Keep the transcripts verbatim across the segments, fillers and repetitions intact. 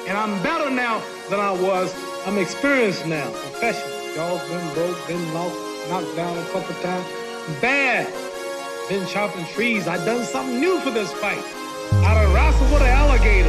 And I'm better now than I was. I'm experienced now, professional. Jaws been broke, been lost, knocked down a couple times. Bad. Been chopping trees. I done something new for this fight. I done wrestled with an alligator.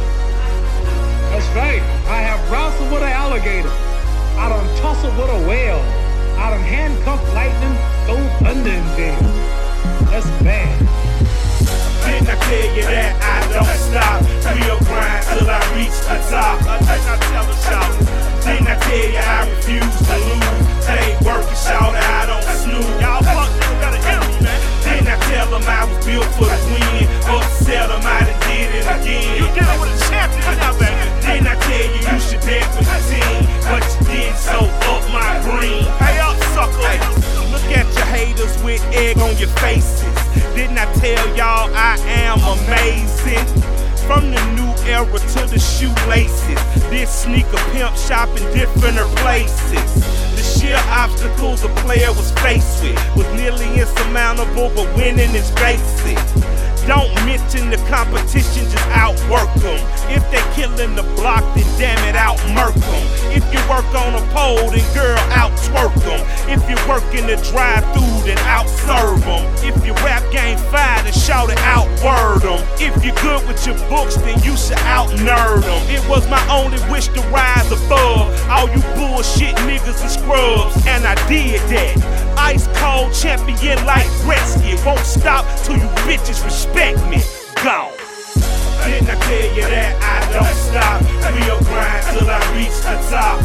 That's right. I have wrestled with an alligator. I done tussled with a whale. I done handcuffed lightning, throw thunder in jail. That's bad. Didn't I tell you that I don't stop? Real grind till I reach the top. Didn't I tell the shout? Didn't I tell you I refuse to lose? Hey, work it, shout, I don't snooze. Y'all fuck niggas gotta hear me, man. Didn't I tell them I was built for the win? Upset them, I done did it again. You dealing with a champion now, baby. Didn't I tell you you should dance with the team? But you did, so up my green. Hey, up, sucker. Hey, look at your haters with egg on your faces. Didn't I tell y'all I am amazing? From the new era to the shoelaces, this sneaker pimp shopping different places. The sheer obstacles a player was faced with was nearly insurmountable, but winning is basic. Don't mention the competition, just outwork them. If they killing the block, then damn it, outmurk them. If you work on a pole, then girl, out-twerk them. If you work in the drive-thru, then out-serve them. If your rap game fire, then shout it, out-word them. If you're good with your books, then you should out-nerd them. It was my only wish to rise above all you bullshit niggas and scrubs, and I did that. Ice cold champion like Gretzky. Won't stop till you bitches respect me. Gone. Didn't I tell you that I don't stop? Real grind till I reach the top.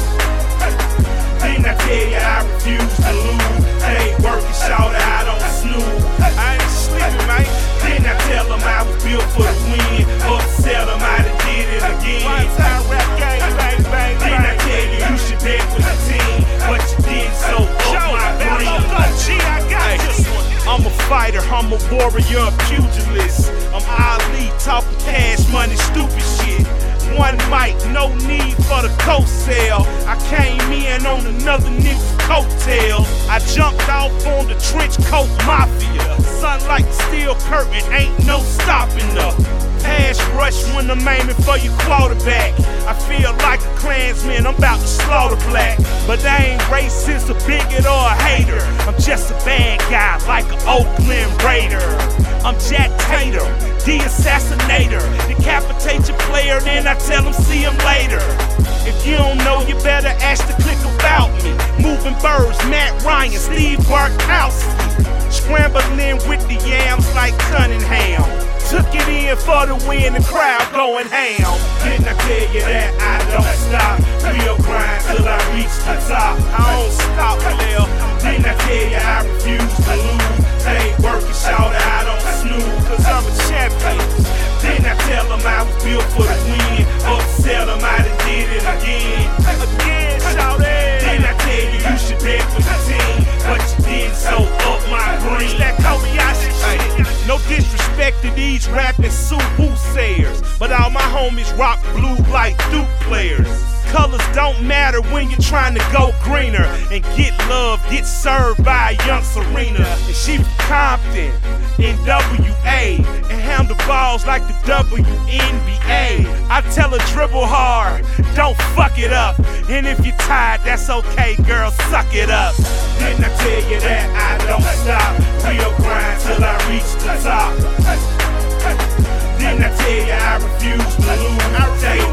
Didn't I tell you I refuse to lose? Hey, work it, shout, I don't snooze. I ain't sleeping, man. Didn't I tell them I was built for the win? Upset them, I done did it again. One time rap game, bang, bang, bang. Didn't I tell you you should dance with the team? But you did, so up my green. Gee, I got this one. I'm a fighter, I'm a warrior, a pugilist. I'm Ali, talking cash money, stupid shit. One mic, no need for the co-sale. I came in on another nigga's coattail. I jumped off on the trench coat mafia. Sun like the steel curtain, ain't no stopping up. Pass rush when I'm aiming for your quarterback. I feel like a Klansman, I'm about to slaughter black. But I ain't racist, a bigot, or a hater. I'm just a bad guy like an Oakland Raider. I'm Jack Tatum, the assassinator. Decapitate your player, then I tell him see him later. If you don't know, you better ask the click about me. Moving birds, Matt Ryan, Steve Bartkowski. Scrambling with the yams like Cunningham. Took it in for the win, the crowd going ham. Didn't I tell you that I don't stop? Real grind till I reach the top. I don't stop, Lil. Didn't I tell you I refuse to lose? Hey, work it, shout, I don't snooze, cause I'm a champion. Didn't I tell them I was built for the win? Upset them, I done did it again. Again, shout it. Didn't I tell you you should dance with the team? But you did, so up my green. That Kobayashi shit. No disrespect to these rapping Subaru sayers, but all my homies rock blue like Duke players. Colors don't matter when you're trying to go greener. And get love, get served by a young Serena. And she from Compton in W A and handle balls like the W N B A. I tell her dribble hard, don't fuck it up. And if you're tired, that's okay, girl, suck it up. Didn't I tell you that I don't stop? Real grind till I reach the top. Didn't I tell you I refuse to lose? I tell you